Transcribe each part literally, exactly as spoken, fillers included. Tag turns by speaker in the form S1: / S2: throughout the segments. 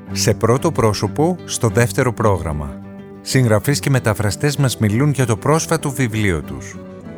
S1: Σε πρώτο πρόσωπο, στο δεύτερο πρόγραμμα. Συγγραφείς και μεταφραστές μας μιλούν για το πρόσφατο βιβλίο τους.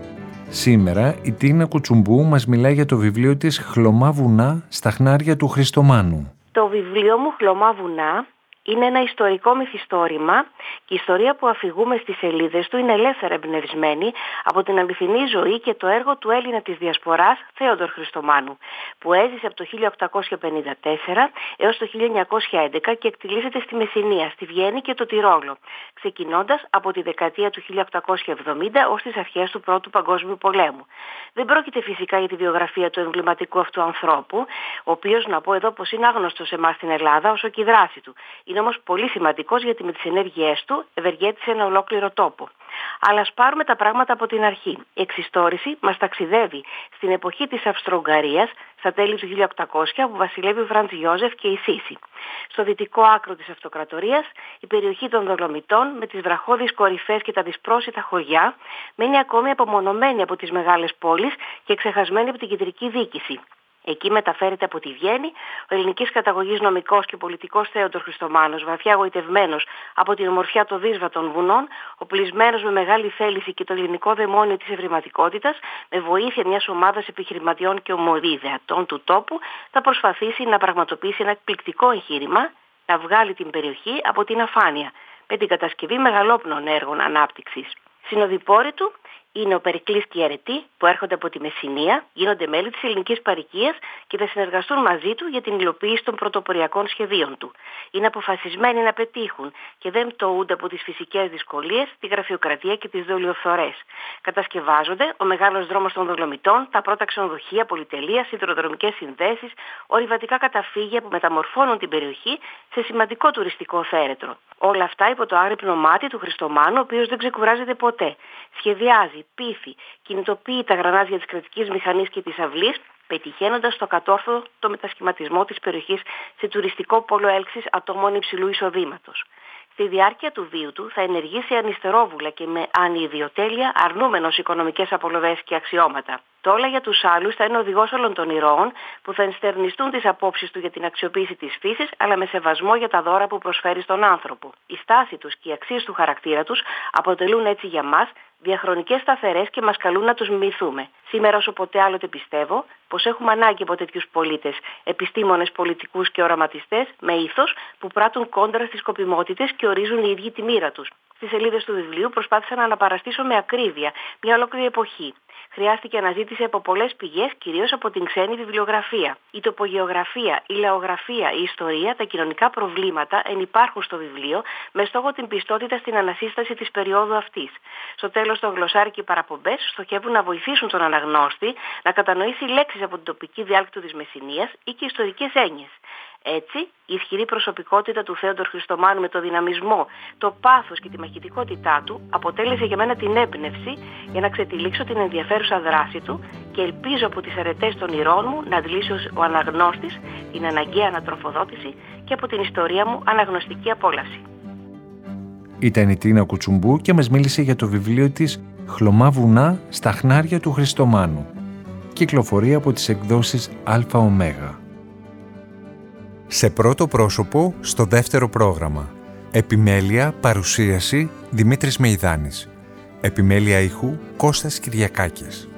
S1: Σήμερα η Τίνα Κουτσουμπού μας μιλάει για το βιβλίο της «Χλωμά βουνά στα χνάρια του Χριστομάνου».
S2: Το βιβλίο μου «Χλωμά βουνά» είναι ένα ιστορικό μυθιστόρημα και η ιστορία που αφηγούμε στις σελίδες του είναι ελεύθερα εμπνευσμένη από την αληθινή ζωή και το έργο του Έλληνα της Διασποράς Θέοντορ Χριστομάνου, που έζησε από το χίλια οκτακόσια πενήντα τέσσερα έως το χίλια εννιακόσια έντεκα και εκτιλήσεται στη Μεσσηνία, στη Βιέννη και το Τυρόλο, ξεκινώντας από τη δεκαετία του χίλια οκτακόσια εβδομήντα ως τις αρχές του Πρώτου Παγκόσμιου Πολέμου. Δεν πρόκειται φυσικά για τη βιογραφία του εμβληματικού αυτού ανθρώπου, ο οποίος, να πω εδώ, πως είναι άγνωστος σε εμάς στην Ελλάδα όσο και η δράση του. Είναι όμως πολύ σημαντικός γιατί με τις ενέργειές του ευεργέτησε ένα ολόκληρο τόπο. Αλλά ας πάρουμε τα πράγματα από την αρχή. Η εξιστόρηση μας ταξιδεύει στην εποχή της Αυστρο-Ουγγαρίας, στα τέλη του χίλια οκτακόσια, που βασιλεύει ο Φραντς Γιώζεφ και η Σύση. Στο δυτικό άκρο της αυτοκρατορίας, η περιοχή των Δολομητών, με τις βραχώδεις κορυφές και τα δυσπρόσιτα χωριά, μένει ακόμη απομονωμένη από τις μεγάλες πόλεις και ξεχασμένη από την κεντρική διοίκηση. Εκεί μεταφέρεται από τη Βιέννη ο ελληνικής καταγωγής νομικός και πολιτικός Θέοντορ Χριστομάνος, βαθιά γοητευμένος από την ομορφιά των δύσβατων βουνών, οπλισμένος με μεγάλη θέληση και το ελληνικό δαιμόνιο της ευρηματικότητας, με βοήθεια μιας ομάδας επιχειρηματιών και ομοριδεατών του τόπου, θα προσπαθήσει να πραγματοποιήσει ένα εκπληκτικό εγχείρημα, να βγάλει την περιοχή από την αφάνεια, με την κατασκευή μεγαλόπνων έργων ανάπτυξης. Συνοδοιπόροι του είναι ο Περικλής και η Αρετή, που έρχονται από τη Μεσσηνία, γίνονται μέλη της ελληνικής παροικίας και θα συνεργαστούν μαζί του για την υλοποίηση των πρωτοποριακών σχεδίων του. Είναι αποφασισμένοι να πετύχουν και δεν πτωούνται από τις φυσικές δυσκολίες, τη γραφειοκρατία και τις δολιοφθορές. Κατασκευάζονται ο μεγάλος δρόμος των Δολομητών, τα πρώτα ξενοδοχεία, πολυτελεία, σιδηροδρομικές συνδέσεις, ορειβατικά καταφύγια που μεταμορφώνουν την περιοχή σε σημαντικό τουριστικό θέρετρο. Όλα αυτά υπό το άγρυπνο μάτι του Χριστομάνου, ο οποίος δεν ξεκουράζεται ποτέ. Σχεδιάζει, πείθει, κινητοποιεί τα γρανάζια της κρατικής μηχανής και της αυλής, πετυχαίνοντας στο κατόρθωτο μετασχηματισμό της περιοχής σε τουριστικό πόλο έλξης ατόμων υψηλού εισοδήματος. Στη διάρκεια του βίου του θα ενεργήσει ανυστερόβουλα και με ανιδιοτέλεια, αρνούμενος οικονομικές απολωδές και αξιώματα. Το όλα για τους άλλους θα είναι οδηγός όλων των ηρώων που θα ενστερνιστούν τις απόψεις του για την αξιοποίηση της φύσης, αλλά με σεβασμό για τα δώρα που προσφέρει στον άνθρωπο. Η στάση τους και οι αξίες του χαρακτήρα τους αποτελούν έτσι για μας διαχρονικές σταθερές και μας καλούν να τους μιμηθούμε. Σήμερα όσο ποτέ άλλοτε πιστεύω πως έχουμε ανάγκη από τέτοιους πολίτες, επιστήμονες, πολιτικούς και οραματιστές με ήθος που πράττουν κόντρα στις σκοπιμότητες και ορίζουν οι ίδιοι τη μοίρα τους. Στις σελίδες του βιβλίου προσπάθησα να αναπαραστήσω με ακρίβεια μια ολόκληρη εποχή. Χρειάστηκε αναζήτηση από πολλές πηγές, κυρίως από την ξένη βιβλιογραφία. Η τοπογεωγραφία, η λαογραφία, η ιστορία, τα κοινωνικά προβλήματα ενυπάρχουν στο βιβλίο με στόχο την πιστότητα στην ανασύσταση της περίοδου αυτής. Στο τέλος, το γλωσσάρι και οι παραπομπές στοχεύουν να βοηθήσουν τον αναγνώστη να κατανοήσει λέξεις από την τοπική διάλεκτο της Μεσσηνίας ή και ιστορικές έννοιες. Έτσι, η ισχυρή προσωπικότητα του Θέοντορ Χριστομάνου με το δυναμισμό, το πάθος και τη μαχητικότητά του αποτέλεσε για μένα την έμπνευση για να ξετυλίξω την ενδιαφέρουσα δράση του και ελπίζω από τις αρετές των ηρώων μου να αντλήσει ο αναγνώστης την αναγκαία ανατροφοδότηση και από την ιστορία μου αναγνωστική απόλαυση.
S1: Ήταν η Τίνα Κουτσουμπού και μας μίλησε για το βιβλίο της «Χλωμά βουνά στα χνάρια του Χριστομάνου». Κυκλοφορεί από τις εκδόσεις ΑΟ. Σε πρώτο πρόσωπο, στο δεύτερο πρόγραμμα. Επιμέλεια, παρουσίαση, Δημήτρης Μεϊδάνης. Επιμέλεια ήχου, Κώστας Κυριακάκης.